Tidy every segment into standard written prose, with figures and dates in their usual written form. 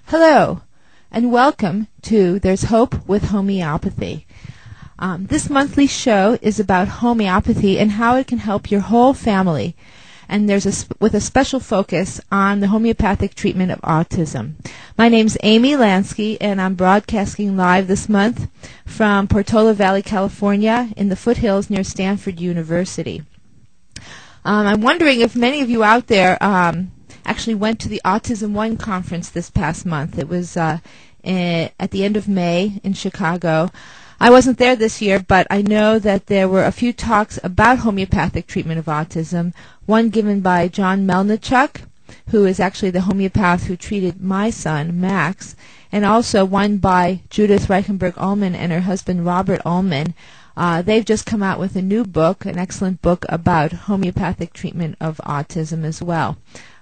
Hello, and welcome to There's Hope with Homeopathy. This monthly show is about homeopathy and how it can help your whole family, and with a special focus on the homeopathic treatment of autism. My name's Amy Lansky, and I'm broadcasting live this month from Portola Valley, California, in the foothills near Stanford University. I'm wondering if many of you out there actually went to the Autism One conference this past month. It was at the end of May in Chicago. I wasn't there this year, but I know that there were a few talks about homeopathic treatment of autism, one given by John Melnichuk, who is actually the homeopath who treated my son, Max, and also one by Judith Reichenberg-Ullman and her husband, Robert Ullman. They've just come out with a new book, an excellent book about homeopathic treatment of autism as well.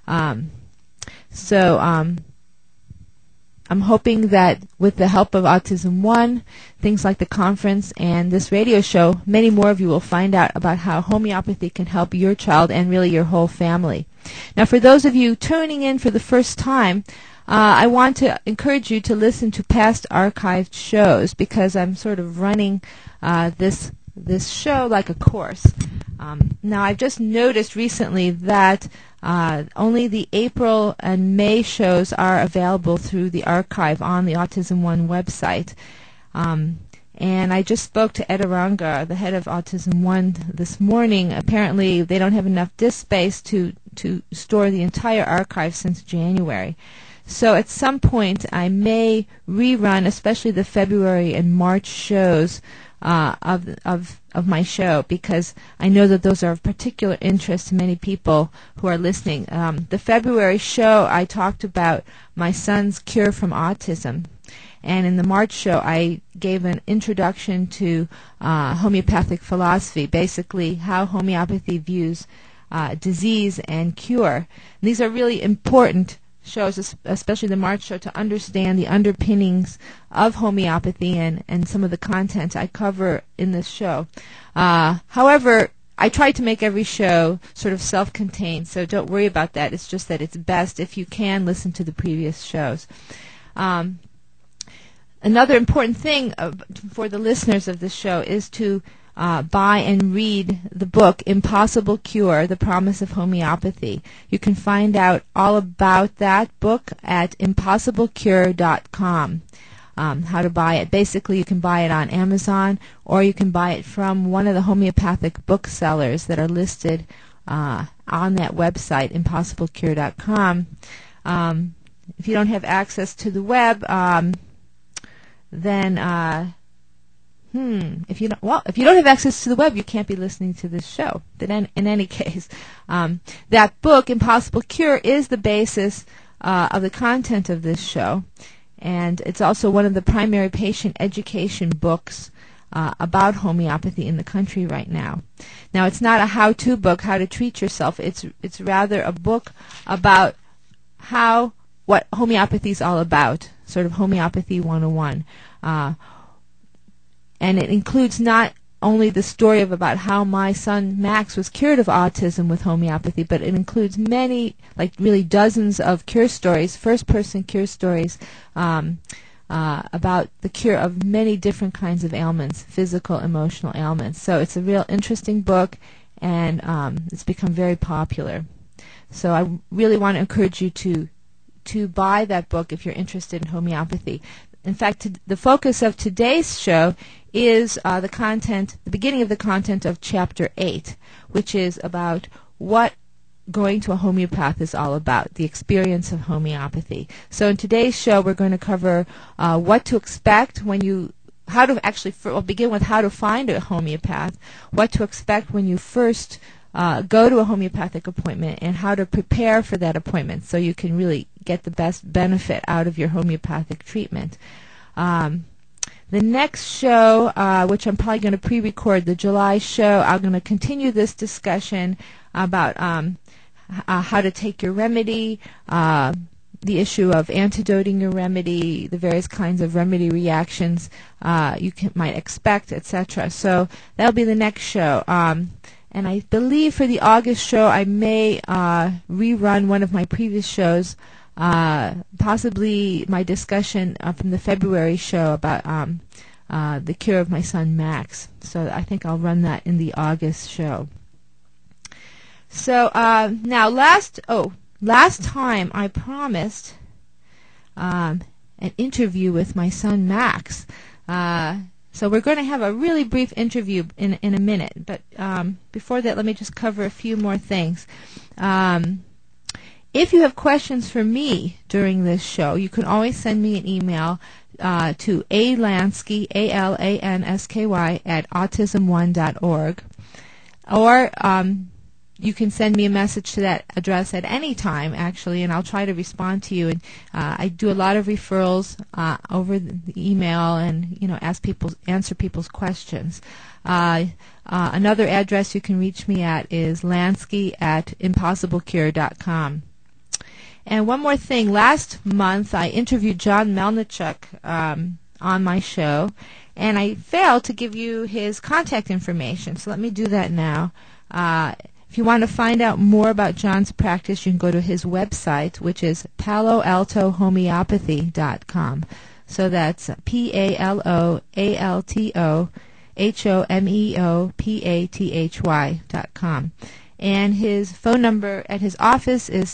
I'm hoping that with the help of Autism One, things like the conference and this radio show, many more of you will find out about how homeopathy can help your child and really your whole family. Now, for those of you tuning in for the first time, I want to encourage you to listen to past archived shows because I'm sort of running this show like a course. Now, I've just noticed recently that only the April and May shows are available through the archive on the Autism One website. And I just spoke to Ed Aranga, the head of Autism One, this morning. Apparently, they don't have enough disk space to store the entire archive since January. So at some point, I may rerun, especially the February and March shows of my show, because I know that those are of particular interest to many people who are listening. The February show, I talked about my son's cure from autism. And in the March show, I gave an introduction to homeopathic philosophy, basically how homeopathy views disease and cure. And these are really important shows, especially the March show, to understand the underpinnings of homeopathy and some of the content I cover in this show. However, I try to make every show sort of self-contained, so don't worry about that. It's just that it's best if you can listen to the previous shows. Another important thing for the listeners of this show is to buy and read the book Impossible Cure, The Promise of Homeopathy. You can find out all about that book at impossiblecure.com. How to buy it. Basically, you can buy it on Amazon, or you can buy it from one of the homeopathic booksellers that are listed on that website, impossiblecure.com. If you don't have access to the web, then if you don't have access to the web, you can't be listening to this show. But in any case, that book, Impossible Cure, is the basis of the content of this show, and it's also one of the primary patient education books about homeopathy in the country right now. Now, it's not a how-to book, how to treat yourself. It's rather a book about what homeopathy is all about, sort of Homeopathy 101. And it includes not only the story about how my son Max was cured of autism with homeopathy, but it includes many, really dozens of cure stories, first-person cure stories about the cure of many different kinds of ailments, physical, emotional ailments. So it's a real interesting book, and it's become very popular. So I really want to encourage you to buy that book if you're interested in homeopathy. In fact, the focus of today's show is the beginning of the content of Chapter 8, which is about what going to a homeopath is all about, the experience of homeopathy. So in today's show, we're going to cover what to expect when you, we'll begin with how to find a homeopath, what to expect when you first go to a homeopathic appointment, and how to prepare for that appointment so you can really get the best benefit out of your homeopathic treatment. The next show, which I'm probably going to pre-record, the July show, I'm going to continue this discussion about how to take your remedy, the issue of antidoting your remedy, the various kinds of remedy reactions you might expect, etc. So that'll be the next show. And I believe for the August show, I may rerun one of my previous shows possibly my discussion from the February show about the cure of my son Max. So I think I'll run that in the August show. So now last time I promised an interview with my son Max. So we're going to have a really brief interview in a minute. But before that, let me just cover a few more things. If you have questions for me during this show, you can always send me an email to alansky, ALANSKY, at autism1.org. Or you can send me a message to that address at any time, actually, and I'll try to respond to you. And I do a lot of referrals over the email, and answer people's questions. Another address you can reach me at is lansky@impossiblecure.com. And one more thing. Last month, I interviewed John Melnichuk on my show, and I failed to give you his contact information. So let me do that now. If you want to find out more about John's practice, you can go to his website, which is paloaltohomeopathy.com. So that's paloaltohomeopathy.com. And his phone number at his office is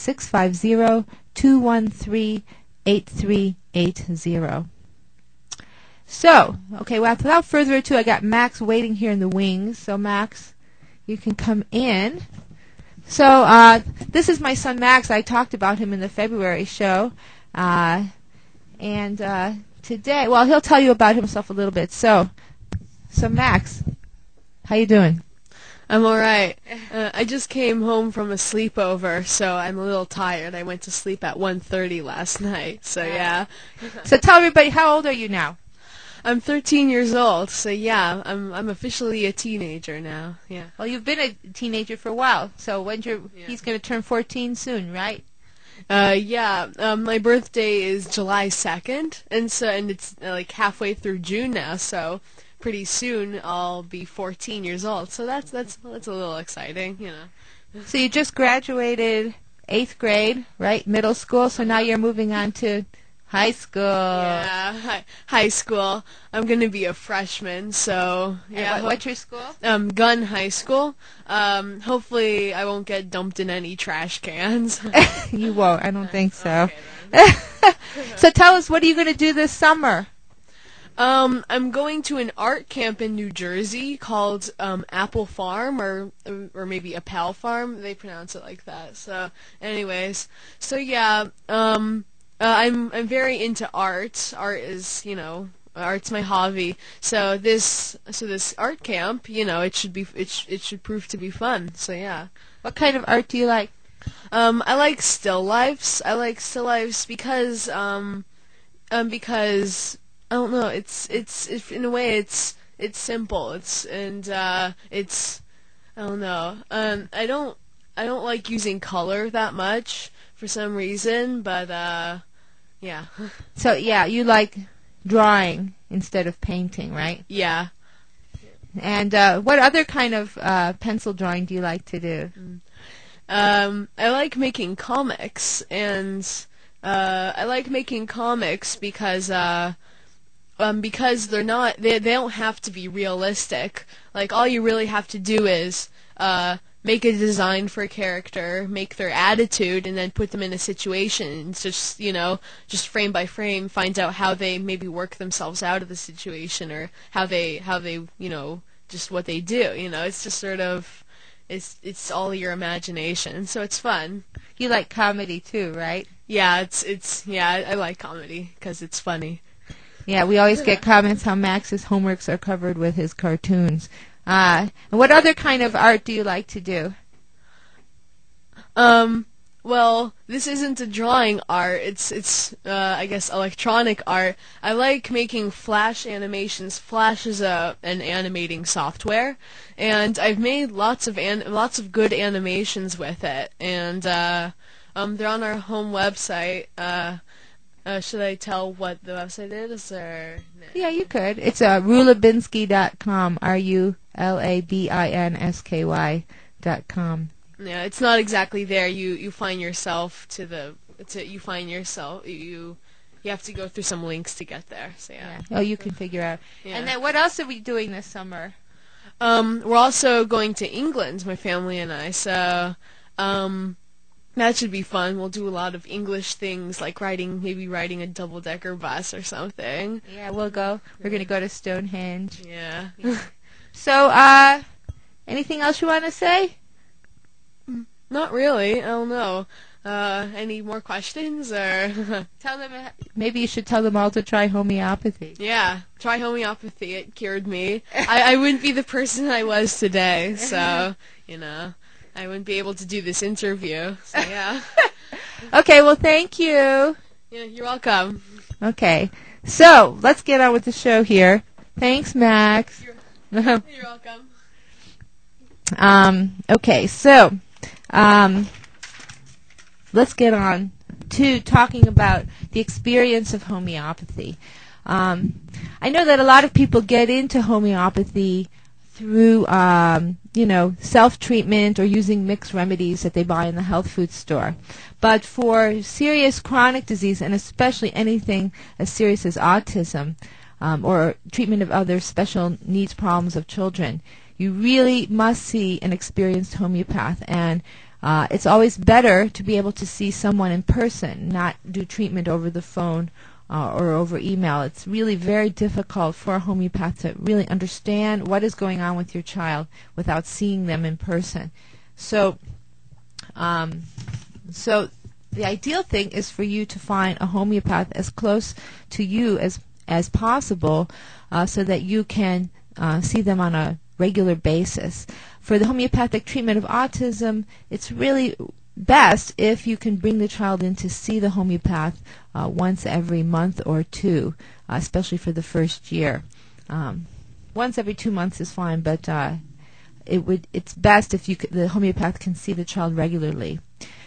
650-213-8380. So, okay, well, without further ado, I got Max waiting here in the wings. So, Max, you can come in. So, this is my son Max. I talked about him in the February show. And today, well, he'll tell you about himself a little bit. So Max, how you doing? I'm all right. I just came home from a sleepover, so I'm a little tired. I went to sleep at 1:30 last night, so yeah. So tell everybody, how old are you now? I'm 13 years old, so yeah, I'm officially a teenager now. Yeah. Well, you've been a teenager for a while, so he's going to turn 14 soon, right? My birthday is July 2nd, and it's like halfway through June now, so pretty soon I'll be 14 years old. So that's a little exciting, you know. So you just graduated 8th grade, right? Middle school, so now you're moving on to high school. Yeah, high school. I'm going to be a freshman, so yeah. What's your school? Gunn High School. Hopefully I won't get dumped in any trash cans. You won't. I don't think so. Okay, So tell us, what are you going to do this summer? I'm going to an art camp in New Jersey called Apple Farm, or maybe Appel Farm. They pronounce it like that. So, anyways, so yeah, I'm very into art. Art is, art's my hobby. So this art camp, it should prove to be fun. So yeah. What kind of art do you like? I like still lifes. I like still lifes because I don't know. It's in a way it's simple. I don't know. I don't like using color that much for some reason, but yeah. So yeah, you like drawing instead of painting, right? Yeah. And what other kind of pencil drawing do you like to do? I like making comics, and I like making comics because they're not they don't have to be realistic. Like, all you really have to do is make a design for a character, make their attitude, and then put them in a situation, and just frame by frame find out how they maybe work themselves out of the situation, or how they just what they do. It's just sort of it's all your imagination, so it's fun. You like comedy too, right? Yeah, I like comedy because it's funny. Yeah, we always get comments how Max's homeworks are covered with his cartoons. And what other kind of art do you like to do? Well, this isn't a drawing art. It's I guess electronic art. I like making Flash animations. Flash is an animating software, and I've made lots of good animations with it. And they're on our home website. Should I tell what the website is, or no? Yeah, you could. It's rulabinsky.com, RULABINSKY.com. Yeah, it's not exactly there. You find yourself to the you find yourself you have to go through some links to get there. So yeah. Oh, you can figure out. Yeah. And then what else are we doing this summer? We're also going to England, my family and I. So that should be fun. We'll do a lot of English things, like maybe riding a double-decker bus or something. Yeah, we'll go. We're going to go to Stonehenge. Yeah. So, anything else you want to say? Not really. I don't know. Any more questions or? Tell them. Maybe you should tell them all to try homeopathy. Yeah, try homeopathy. It cured me. I wouldn't be the person I was today, so I wouldn't be able to do this interview. So yeah. Okay. Well, thank you. Yeah, you're welcome. Okay. So let's get on with the show here. Thanks, Max. You're welcome. Okay. So. Let's get on to talking about the experience of homeopathy. I know that a lot of people get into homeopathy through, self-treatment or using mixed remedies that they buy in the health food store. But for serious chronic disease, and especially anything as serious as autism or treatment of other special needs problems of children, you really must see an experienced homeopath. And it's always better to be able to see someone in person, not do treatment over the phone or over email. It's really very difficult for a homeopath to really understand what is going on with your child without seeing them in person. So the ideal thing is for you to find a homeopath as close to you as possible so that you can see them on a regular basis. For the homeopathic treatment of autism, it's really best if you can bring the child in to see the homeopath once every month or two, especially for the first year. Once every 2 months is fine, but it's best if the homeopath can see the child regularly.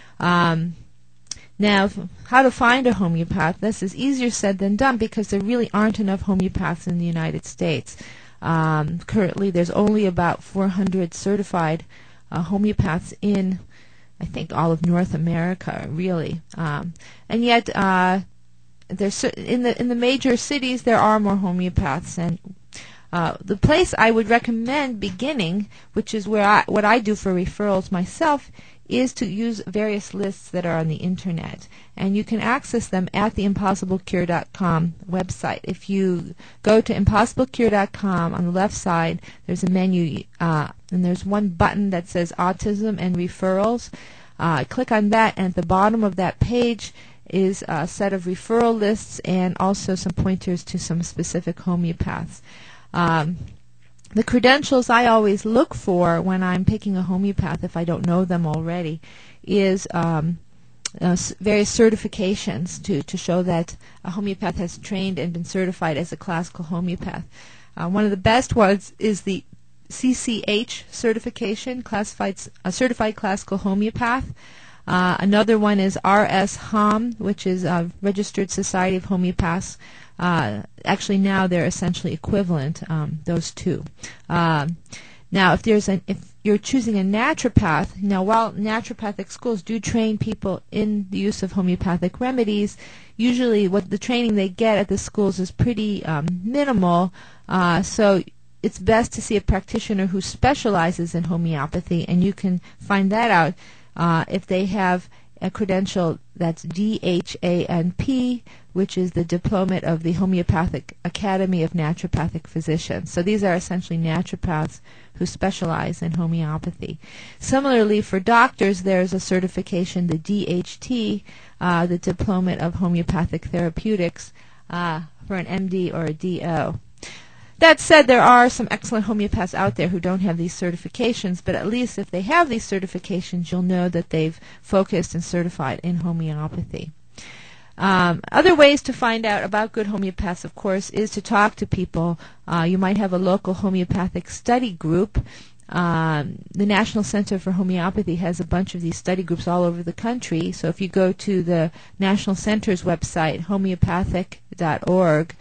Now, how to find a homeopath? This is easier said than done because there really aren't enough homeopaths in the United States. Currently, there's only about 400 certified homeopaths in, I think, all of North America, really. And yet, there's in the major cities there are more homeopaths. And the place I would recommend beginning, which is what I do for referrals myself, is to use various lists that are on the internet, and you can access them at the ImpossibleCure.com website. If you go to ImpossibleCure.com, on the left side there's a menu and there's one button that says Autism and Referrals. Click on that, and at the bottom of that page is a set of referral lists and also some pointers to some specific homeopaths. The credentials I always look for when I'm picking a homeopath, if I don't know them already, is various certifications to show that a homeopath has trained and been certified as a classical homeopath. One of the best ones is the CCH certification, Certified Classical Homeopath. Another one is RS-HOM, which is a Registered Society of Homeopaths. Actually, now they're essentially equivalent, those two. Now, if you're choosing a naturopath, now while naturopathic schools do train people in the use of homeopathic remedies, usually what the training they get at the schools is pretty minimal. So it's best to see a practitioner who specializes in homeopathy, and you can find that out if they have a credential that's DHANP, which is the Diplomate of the Homeopathic Academy of Naturopathic Physicians. So these are essentially naturopaths who specialize in homeopathy. Similarly, for doctors, there's a certification, the DHT, the Diplomate of Homeopathic Therapeutics, for an MD or a DO. That said, there are some excellent homeopaths out there who don't have these certifications, but at least if they have these certifications, you'll know that they've focused and certified in homeopathy. Other ways to find out about good homeopaths, of course, is to talk to people. You might have a local homeopathic study group. The National Center for Homeopathy has a bunch of these study groups all over the country. So if you go to the National Center's website, homeopathic.org,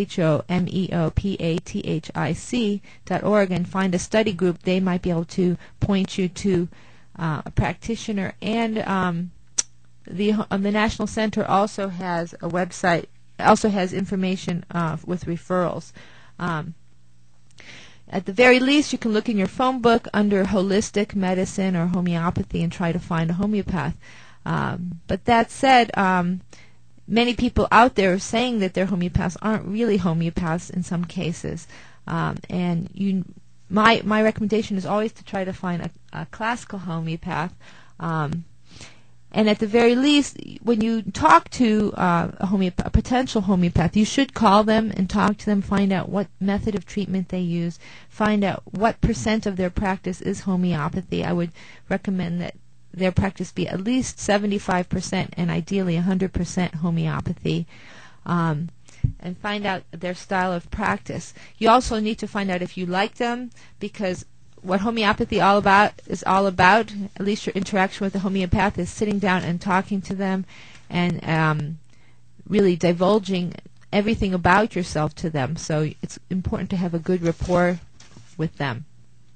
homeopathic.org, and find a study group, they might be able to point you to a practitioner and the National Center also has a website, also has information with referrals. At the very least, you can look in your phone book under holistic medicine or homeopathy and try to find a homeopath. But that said, many people out there saying that they're homeopaths aren't really homeopaths in some cases. And my recommendation is always to try to find a classical homeopath. And at the very least, when you talk to a potential homeopath, you should call them and talk to them, find out what method of treatment they use, find out what % of their practice is homeopathy. I would recommend that their practice be at least 75% and ideally 100% homeopathy, and find out their style of practice. You also need to find out if you like them, because what homeopathy is all about, at least your interaction with the homeopath, is sitting down and talking to them and really divulging everything about yourself to them. So it's important to have a good rapport with them.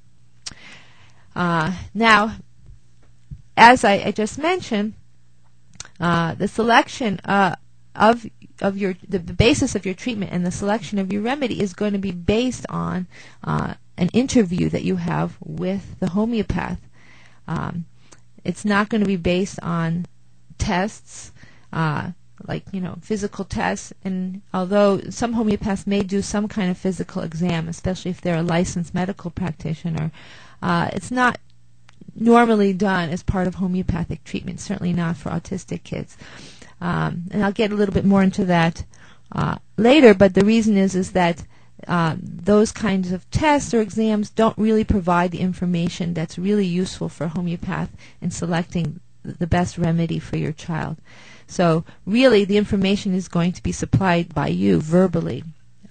Now, as I just mentioned, the selection of the basis of your treatment and the selection of your remedy is going to be based on an interview that you have with the homeopath. It's not going to be based on tests, like physical tests. And although some homeopaths may do some kind of physical exam, especially if they're a licensed medical practitioner, it's not normally done as part of homeopathic treatment. Certainly not for autistic kids. And I'll get a little bit more into that later. But the reason is that those kinds of tests or exams don't really provide the information that's really useful for a homeopath in selecting the best remedy for your child. So really the information is going to be supplied by you verbally.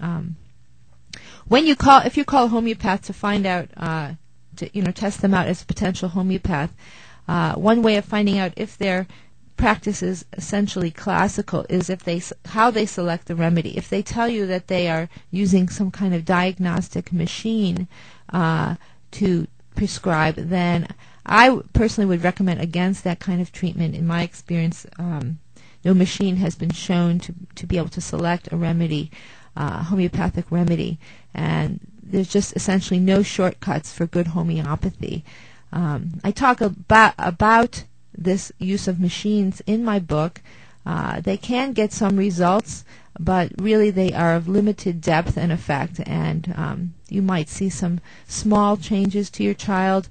If you call a homeopath to find out, to test them out as a potential homeopath, one way of finding out if their practice is essentially classical is how they select the remedy. If they tell you that they are using some kind of diagnostic machine to prescribe, then I personally would recommend against that kind of treatment. In my experience, no machine has been shown to be able to select a remedy, homeopathic remedy, and there's just essentially no shortcuts for good homeopathy. I talk about this use of machines in my book. They can get some results, but really they are of limited depth and effect, and you might see some small changes to your child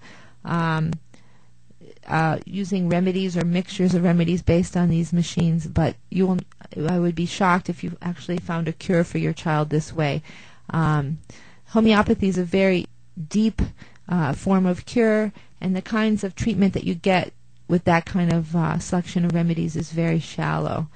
using remedies or mixtures of remedies based on these machines, but I would be shocked if you actually found a cure for your child this way. Homeopathy is a very deep form of cure, and the kinds of treatment that you get with that kind of selection of remedies is very shallow.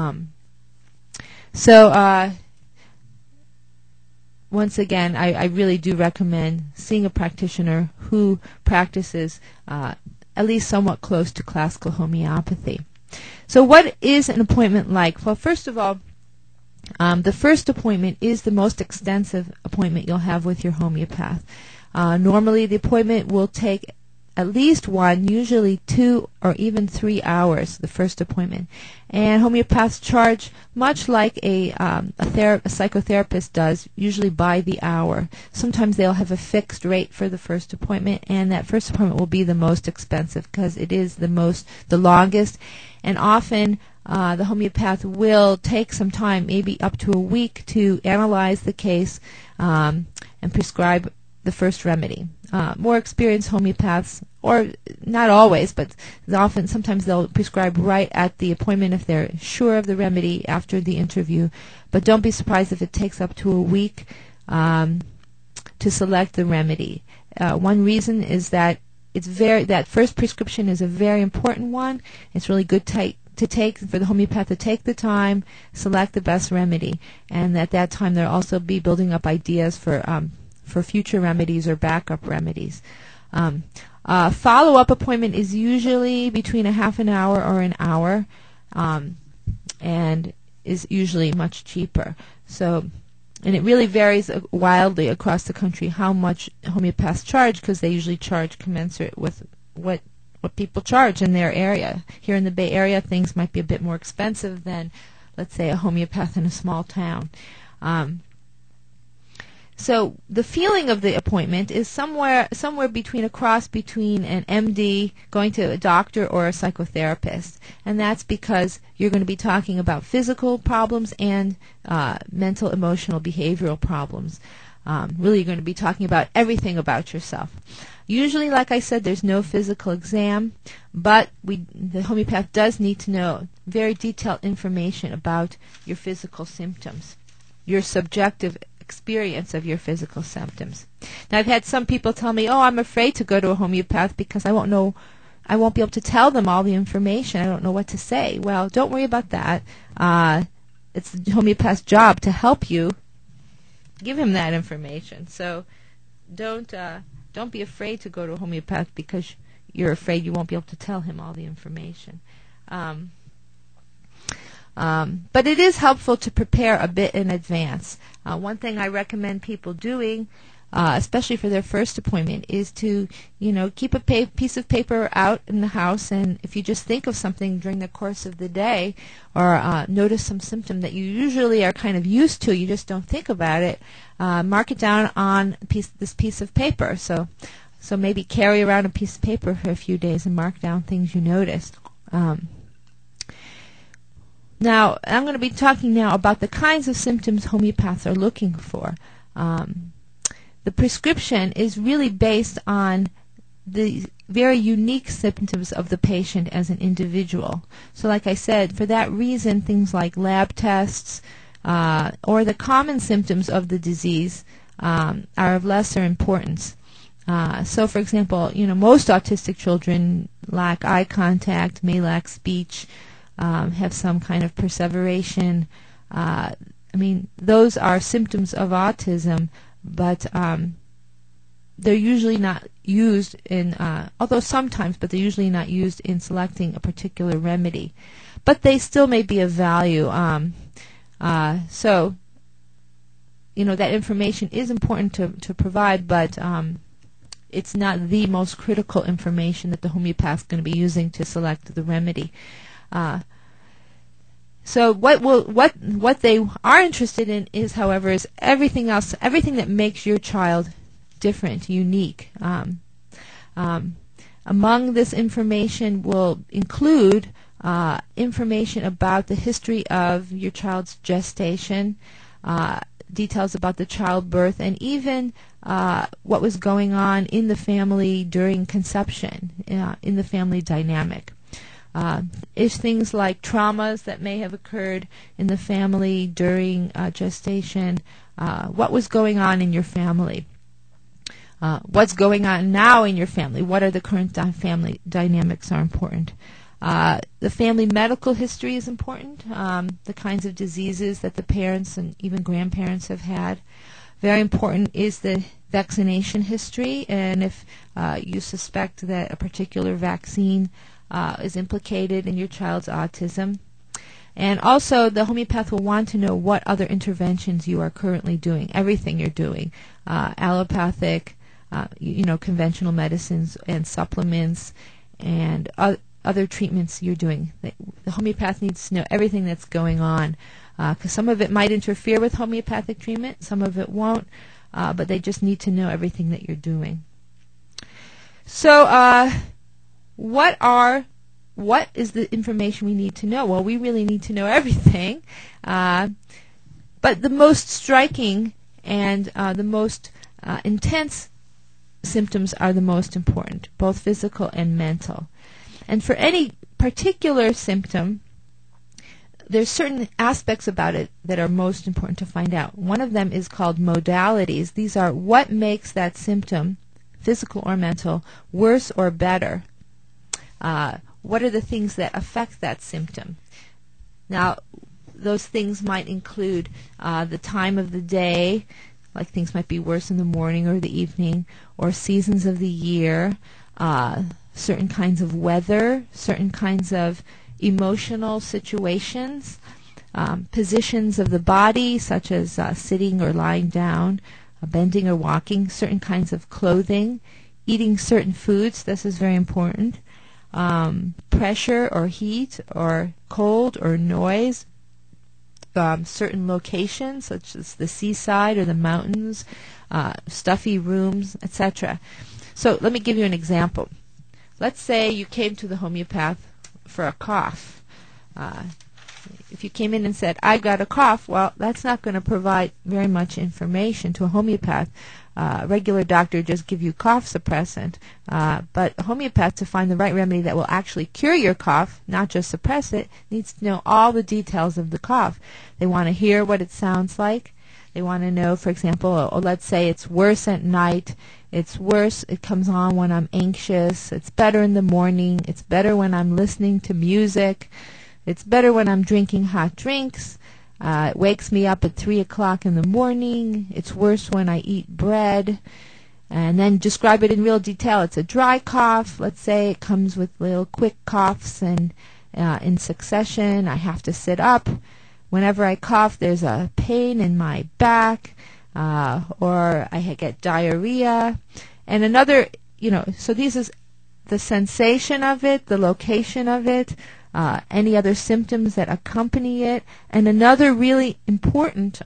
Once again, I really do recommend seeing a practitioner who practices at least somewhat close to classical homeopathy. So what is an appointment like? Well, first of all, the first appointment is the most extensive appointment you'll have with your homeopath. Normally, the appointment will take at least 1, usually 2 or even 3 hours, the first appointment. And homeopaths charge much like a psychotherapist does, usually by the hour. Sometimes they'll have a fixed rate for the first appointment, and that first appointment will be the most expensive because it is the longest. And often the homeopath will take some time, maybe up to a week, to analyze the case and prescribe the first remedy. More experienced homeopaths, or not always, but sometimes they'll prescribe right at the appointment if they're sure of the remedy after the interview. But don't be surprised if it takes up to a week to select the remedy. One reason is that that first prescription is a very important one. It's really good to take for the homeopath to take the time, select the best remedy, and at that time they'll also be building up ideas for future remedies or backup remedies. Follow-up appointment is usually between a half an hour or an hour, and is usually much cheaper. And it really varies wildly across the country how much homeopaths charge, because they usually charge commensurate with what what people charge in their area. Here in the Bay Area, things might be a bit more expensive than, let's say, a homeopath in a small town. So the feeling of the appointment is somewhere between a cross between an MD going to a doctor or a psychotherapist, and that's because you're going to be talking about physical problems and mental, emotional, behavioral problems. Really, you're going to be talking about everything about yourself. Usually, like I said, there's no physical exam, but the homeopath does need to know very detailed information about your physical symptoms, your subjective experience of your physical symptoms. Now, I've had some people tell me, I'm afraid to go to a homeopath because I won't be able to tell them all the information. I don't know what to say. Well, don't worry about that. It's the homeopath's job to help you give him that information. So don't be afraid to go to a homeopath because you're afraid you won't be able to tell him all the information. But it is helpful to prepare a bit in advance. One thing I recommend people doing, especially for their first appointment, is to keep a piece of paper out in the house, and if you just think of something during the course of the day or notice some symptom that you usually are kind of used to, you just don't think about it, mark it down on this piece of paper. So maybe carry around a piece of paper for a few days and mark down things you noticed. Now, I'm going to be talking now about the kinds of symptoms homeopaths are looking for. The prescription is really based on the very unique symptoms of the patient as an individual. So like I said, for that reason, things like lab tests or the common symptoms of the disease are of lesser importance. So, for example, most autistic children lack eye contact, may lack speech, have some kind of perseveration. Those are symptoms of autism, but they're usually not used in, although sometimes, but they're usually not used in selecting a particular remedy. But they still may be of value. So, that information is important to provide, but it's not the most critical information that the homeopath is going to be using to select the remedy. So what they are interested in is, however, is everything else, everything that makes your child different, unique. Among this information will include information about the history of your child's gestation, details about the childbirth, and even what was going on in the family during conception, in the family dynamic. If things like traumas that may have occurred in the family during gestation, what was going on in your family, what's going on now in your family, what are the current family dynamics are important. The family medical history is important, the kinds of diseases that the parents and even grandparents have had. Very important is the vaccination history, and if you suspect that a particular vaccine is implicated in your child's autism. And also, the homeopath will want to know what other interventions you are currently doing, everything you're doing, allopathic, conventional medicines and supplements, and other treatments you're doing. The homeopath needs to know everything that's going on, because some of it might interfere with homeopathic treatment, some of it won't, but they just need to know everything that you're doing. So, what is the information we need to know? Well, we really need to know everything, but the most striking and the most intense symptoms are the most important, both physical and mental. And for any particular symptom, there's certain aspects about it that are most important to find out. One of them is called modalities. These are what makes that symptom, physical or mental, worse or better. What are the things that affect that symptom? Now, those things might include the time of the day, like things might be worse in the morning or the evening, or seasons of the year, certain kinds of weather, certain kinds of emotional situations, positions of the body, such as sitting or lying down, bending or walking, certain kinds of clothing, eating certain foods, this is very important, pressure or heat or cold or noise, certain locations such as the seaside or the mountains, stuffy rooms, etc. So let me give you an example. Let's say you came to the homeopath for a cough. If you came in and said, I got a cough, well, that's not going to provide very much information to a homeopath. A regular doctor just give you cough suppressant, but a homeopath, to find the right remedy that will actually cure your cough, not just suppress it, needs to know all the details of the cough. They want to hear what it sounds like. They want to know, for example, let's say it's worse at night. It's worse, it comes on when I'm anxious. It's better in the morning. It's better when I'm listening to music. It's better when I'm drinking hot drinks. It wakes me up at 3 o'clock in the morning. It's worse when I eat bread. And then describe it in real detail. It's a dry cough. Let's say it comes with little quick coughs and in succession. I have to sit up. Whenever I cough, there's a pain in my back, or I get diarrhea. And another, so these is the sensation of it, the location of it, any other symptoms that accompany it. And another really important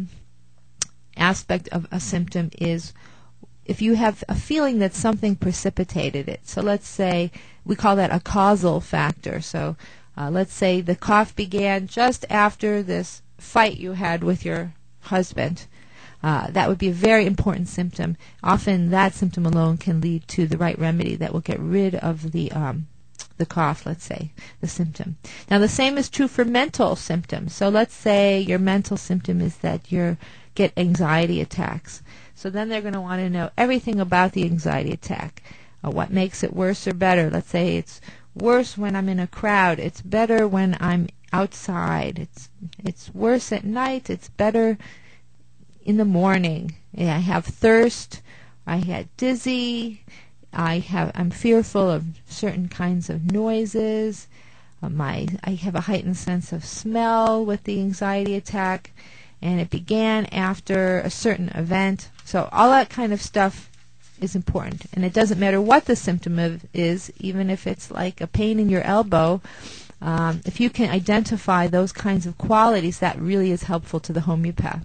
aspect of a symptom is if you have a feeling that something precipitated it. So let's say we call that a causal factor. So let's say the cough began just after this fight you had with your husband. That would be a very important symptom. Often that symptom alone can lead to the right remedy that will get rid of the cough, let's say, the symptom. Now the same is true for mental symptoms. So let's say your mental symptom is that you get anxiety attacks. So then they're going to want to know everything about the anxiety attack. What makes it worse or better? Let's say it's worse when I'm in a crowd. It's better when I'm outside. It's worse at night. It's better in the morning. I have thirst. I get dizzy. I'm fearful of certain kinds of noises. I have a heightened sense of smell with the anxiety attack, and it began after a certain event. So all that kind of stuff is important, and it doesn't matter what the symptom is, even if it's like a pain in your elbow. If you can identify those kinds of qualities, that really is helpful to the homeopath.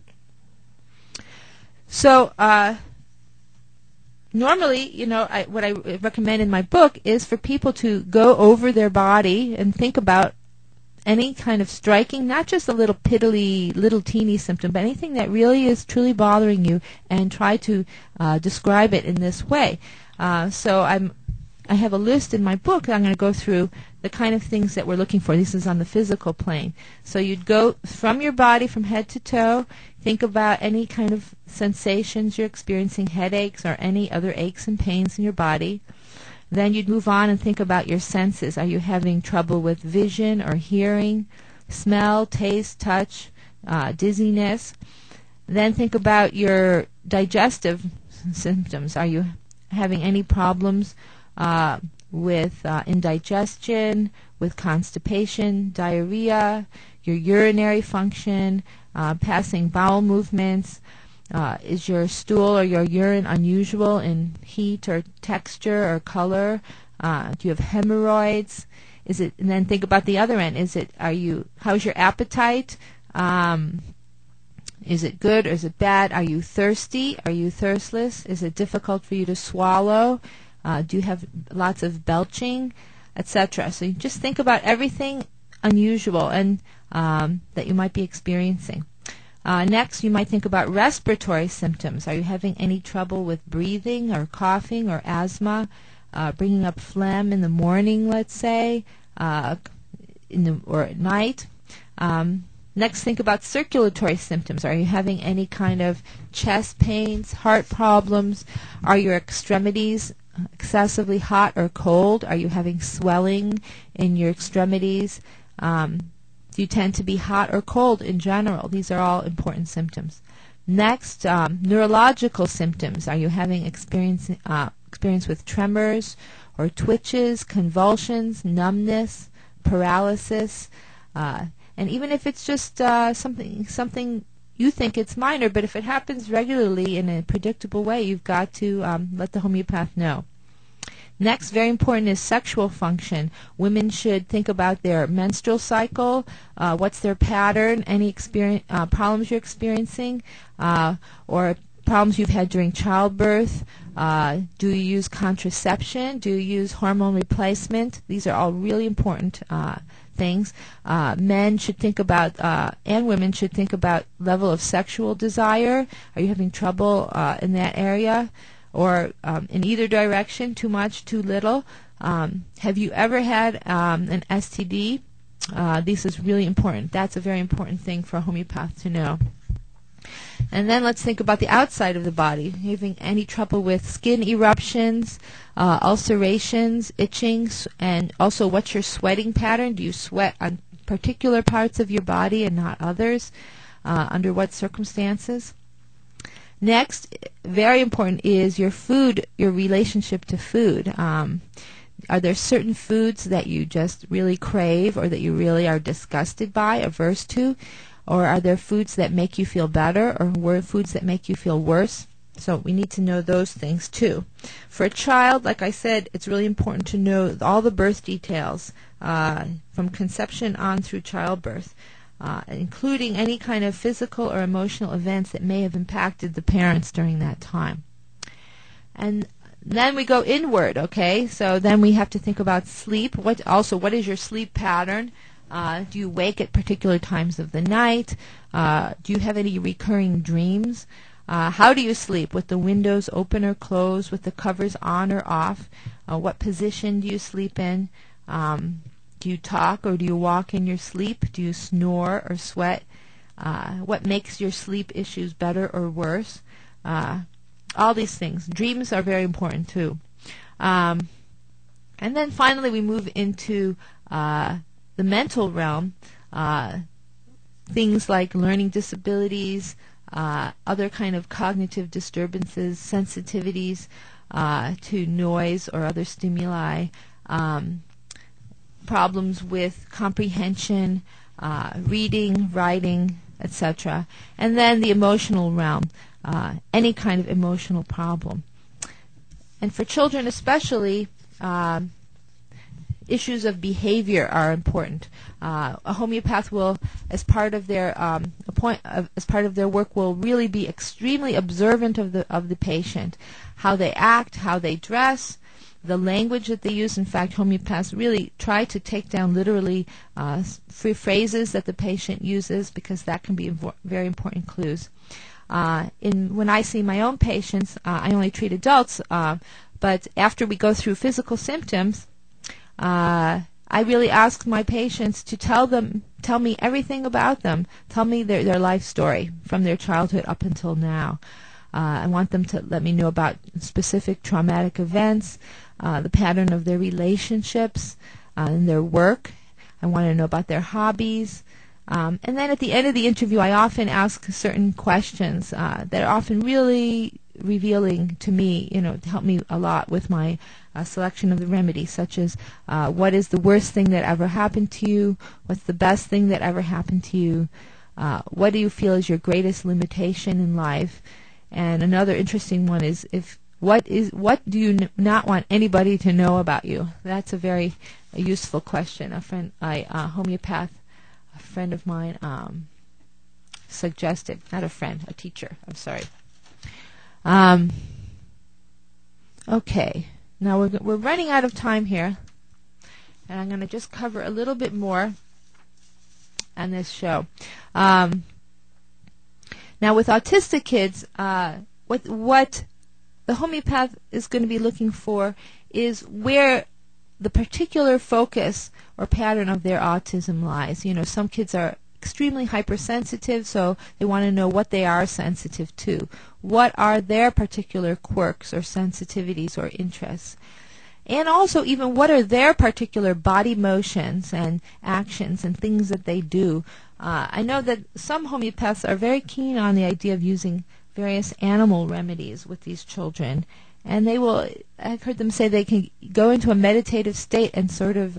So normally, what I recommend in my book is for people to go over their body and think about any kind of striking, not just a little piddly, little teeny symptom, but anything that really is truly bothering you, and try to describe it in this way. So I have a list in my book that I'm going to go through the kind of things that we're looking for. This is on the physical plane. So you'd go from your body from head to toe, think about any kind of sensations you're experiencing, headaches or any other aches and pains in your body. Then you'd move on and think about your senses. Are you having trouble with vision or hearing, smell, taste, touch, dizziness? Then think about your digestive symptoms. Are you having any problems with indigestion, with constipation, diarrhea, your urinary function, passing bowel movements? Is your stool or your urine unusual in heat or texture or color? Do you have hemorrhoids? And then think about the other end. How's your appetite? Is it good or is it bad? Are you thirsty? Are you thirstless? Is it difficult for you to swallow? Do you have lots of belching, etc.? So you just think about everything unusual and that you might be experiencing. Next, you might think about respiratory symptoms. Are you having any trouble with breathing or coughing or asthma, bringing up phlegm in the morning, let's say, or at night? Next, think about circulatory symptoms. Are you having any kind of chest pains, heart problems? Are your extremities excessively hot or cold? Are you having swelling in your extremities? Do you tend to be hot or cold in general? These are all important symptoms. Next, neurological symptoms. Are you having experience with tremors or twitches, convulsions, numbness, paralysis? And even if it's just something you think it's minor, but if it happens regularly in a predictable way, you've got to let the homeopath know. Next, very important, is sexual function. Women should think about their menstrual cycle, what's their pattern, any problems you're experiencing, or problems you've had during childbirth. Do you use contraception? Do you use hormone replacement? These are all really important things. Men should think about, and women should think about level of sexual desire. Are you having trouble in that area? Or in either direction, too much, too little? Have you ever had an STD? This is really important. That's a very important thing for a homeopath to know. And then let's think about the outside of the body. Having any trouble with skin eruptions, ulcerations, itching, and also what's your sweating pattern? Do you sweat on particular parts of your body and not others? Under what circumstances? Next, very important, is your food, your relationship to food. Are there certain foods that you just really crave or that you really are disgusted by, averse to? Or are there foods that make you feel better or foods that make you feel worse? So we need to know those things too. For a child, like I said, it's really important to know all the birth details from conception on through childbirth, including any kind of physical or emotional events that may have impacted the parents during that time. And then we go inward, okay? So then we have to think about sleep. What is your sleep pattern? Do you wake at particular times of the night? Do you have any recurring dreams? How do you sleep? With the windows open or closed? With the covers on or off? What position do you sleep in? Do you talk or do you walk in your sleep? Do you snore or sweat? What makes your sleep issues better or worse? All these things. Dreams are very important too. And then finally we move into the mental realm, things like learning disabilities, other kind of cognitive disturbances, sensitivities to noise or other stimuli, problems with comprehension, reading, writing, etc. And then the emotional realm, any kind of emotional problem. And for children especially, issues of behavior are important. A homeopath will, as part of their work, will really be extremely observant of the patient, how they act, how they dress, the language that they use. In fact, homeopaths really try to take down literally free phrases that the patient uses, because that can be very important clues. When I see my own patients, I only treat adults, but after we go through physical symptoms, I really ask my patients to tell me everything about them. Tell me their life story from their childhood up until now. I want them to let me know about specific traumatic events, the pattern of their relationships, and their work. I want to know about their hobbies. And then at the end of the interview, I often ask certain questions that are often really revealing to me, to help me a lot with my selection of the remedy, such as what is the worst thing that ever happened to you? What's the best thing that ever happened to you? What do you feel is your greatest limitation in life? And another interesting one is what do you not want anybody to know about you? That's a very useful question. A friend of mine suggested, not a friend, a teacher. I'm sorry. Okay, now we're running out of time here, and I'm going to just cover a little bit more on this show. Now, with autistic kids, what the homeopath is going to be looking for is where the particular focus or pattern of their autism lies. Some kids are extremely hypersensitive, so they want to know what they are sensitive to. What are their particular quirks or sensitivities or interests? And also even what are their particular body motions and actions and things that they do. I know that some homeopaths are very keen on the idea of using various animal remedies with these children. And I've heard them say they can go into a meditative state and sort of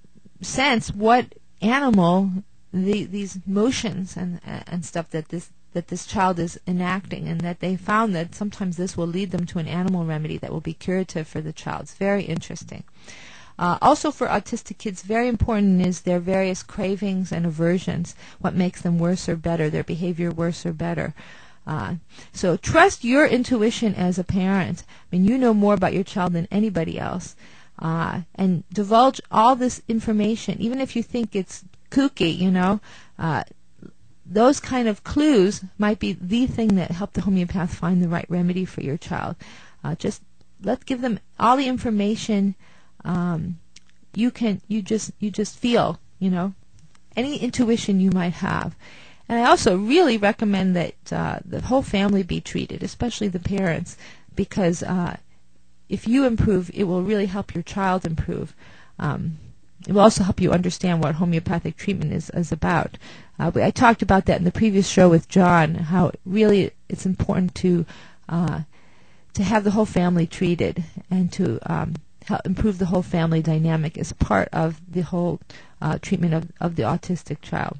sense what animal these motions and stuff that that this child is enacting, and that they found that sometimes this will lead them to an animal remedy that will be curative for the child. It's very interesting. Also for autistic kids, very important is their various cravings and aversions, what makes them worse or better, their behavior worse or better. So trust your intuition as a parent. I mean, you know more about your child than anybody else. And divulge all this information, even if you think it's kooky, those kind of clues might be the thing that help the homeopath find the right remedy for your child. Just let's give them all the information you just feel, any intuition you might have. And I also really recommend that the whole family be treated, especially the parents, because if you improve, it will really help your child improve. It will also help you understand what homeopathic treatment is about. I talked about that in the previous show with John, how really it's important to have the whole family treated and to help improve the whole family dynamic as part of the whole treatment of the autistic child.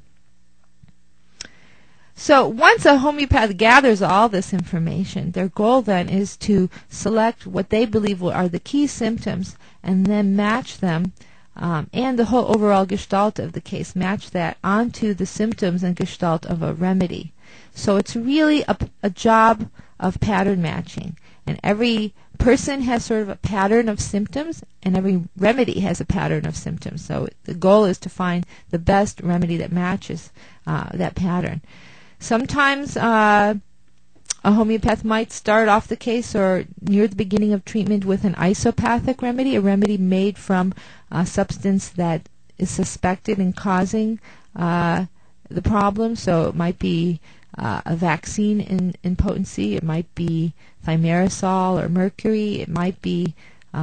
So once a homeopath gathers all this information, their goal then is to select what they believe are the key symptoms and then match them, and the whole overall gestalt of the case, match that onto the symptoms and gestalt of a remedy. So it's really a job of pattern matching. And every person has sort of a pattern of symptoms, and every remedy has a pattern of symptoms. So the goal is to find the best remedy that matches that pattern. Sometimes a homeopath might start off the case or near the beginning of treatment with an isopathic remedy, a remedy made from a substance that is suspected in causing the problem. So it might be a vaccine in potency. It might be thimerosal or mercury. It might be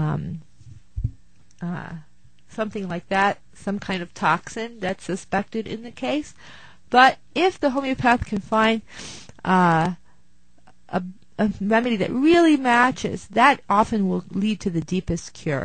something like that, some kind of toxin that's suspected in the case. But if the homeopath can find a remedy that really matches, that often will lead to the deepest cure.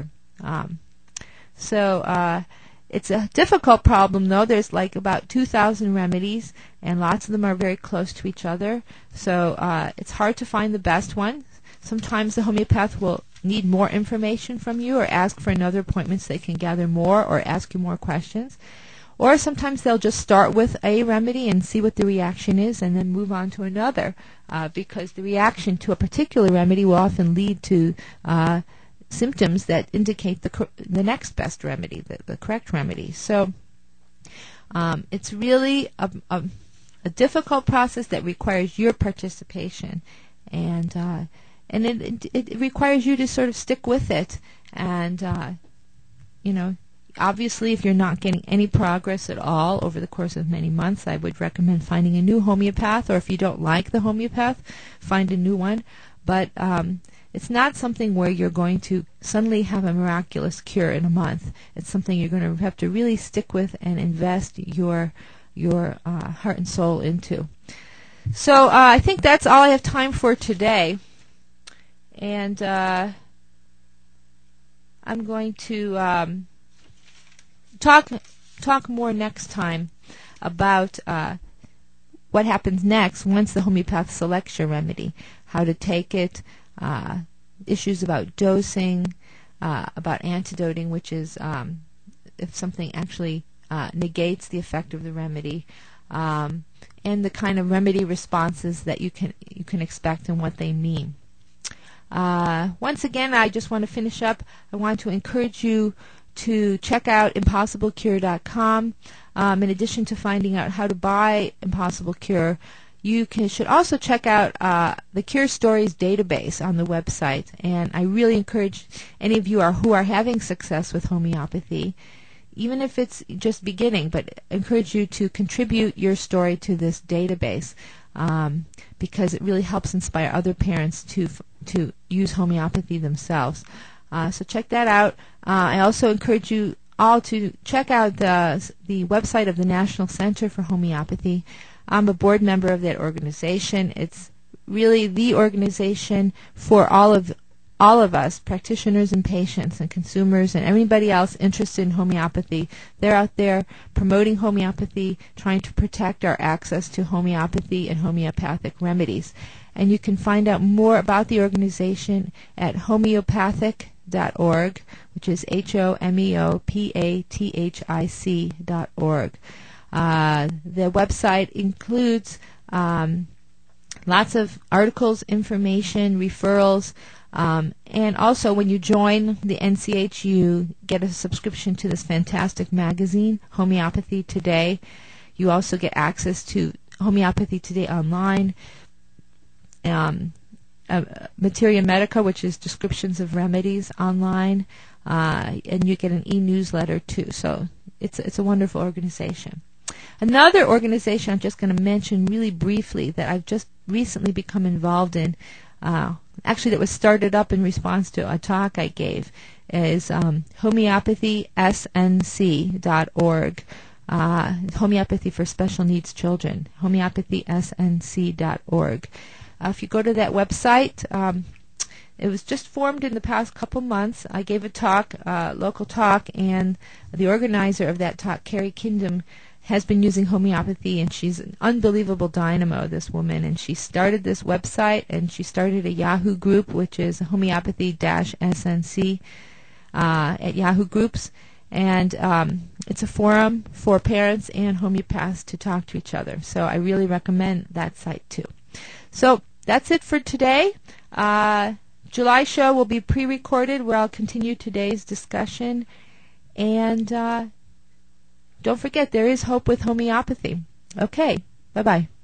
So it's a difficult problem, though. There's like about 2,000 remedies, and lots of them are very close to each other. So it's hard to find the best one. Sometimes the homeopath will need more information from you or ask for another appointment so they can gather more or ask you more questions. Or sometimes they'll just start with a remedy and see what the reaction is and then move on to another, because the reaction to a particular remedy will often lead to symptoms that indicate the next best remedy, the correct remedy. So it's really a difficult process that requires your participation, and it requires you to sort of stick with it. And obviously, if you're not getting any progress at all over the course of many months, I would recommend finding a new homeopath, or if you don't like the homeopath, find a new one. But it's not something where you're going to suddenly have a miraculous cure in a month. It's something you're going to have to really stick with and invest your heart and soul into. So I think that's all I have time for today. And I'm going to talk more next time about what happens next once the homeopath selects your remedy, how to take it, issues about dosing, about antidoting, which is if something actually negates the effect of the remedy, and the kind of remedy responses that you can expect and what they mean. Once again, I just want to finish up. I want to encourage you to check out ImpossibleCure.com. In addition to finding out how to buy Impossible Cure, you should also check out the Cure Stories database on the website. And I really encourage any of you who are having success with homeopathy, even if it's just beginning, but encourage you to contribute your story to this database, because it really helps inspire other parents to use homeopathy themselves. So check that out. I also encourage you all to check out the website of the National Center for Homeopathy. I'm a board member of that organization. It's really the organization for all of all of us, practitioners and patients and consumers and everybody else interested in homeopathy, they're out there promoting homeopathy, trying to protect our access to homeopathy and homeopathic remedies. And you can find out more about the organization at homeopathic.org, which is HOMEOPATHIC.org. The website includes lots of articles, information, referrals, and also when you join the NCH, you get a subscription to this fantastic magazine, Homeopathy Today. You also get access to Homeopathy Today online, Materia Medica, which is descriptions of remedies online, and you get an e-newsletter too. So it's a wonderful organization. Another organization I'm just going to mention really briefly that I've just recently become involved in, actually that was started up in response to a talk I gave, is homeopathysnc.org, Homeopathy for Special Needs Children, homeopathysnc.org. If you go to that website, it was just formed in the past couple months. I gave a talk, local talk, and the organizer of that talk, Carrie Kingdom, has been using homeopathy, and she's an unbelievable dynamo, this woman. And she started this website, and she started a Yahoo group, which is homeopathy-snc at Yahoo Groups. And it's a forum for parents and homeopaths to talk to each other. So I really recommend that site, too. So that's it for today. July show will be pre-recorded where I'll continue today's discussion. And don't forget, there is hope with homeopathy. Okay, bye-bye.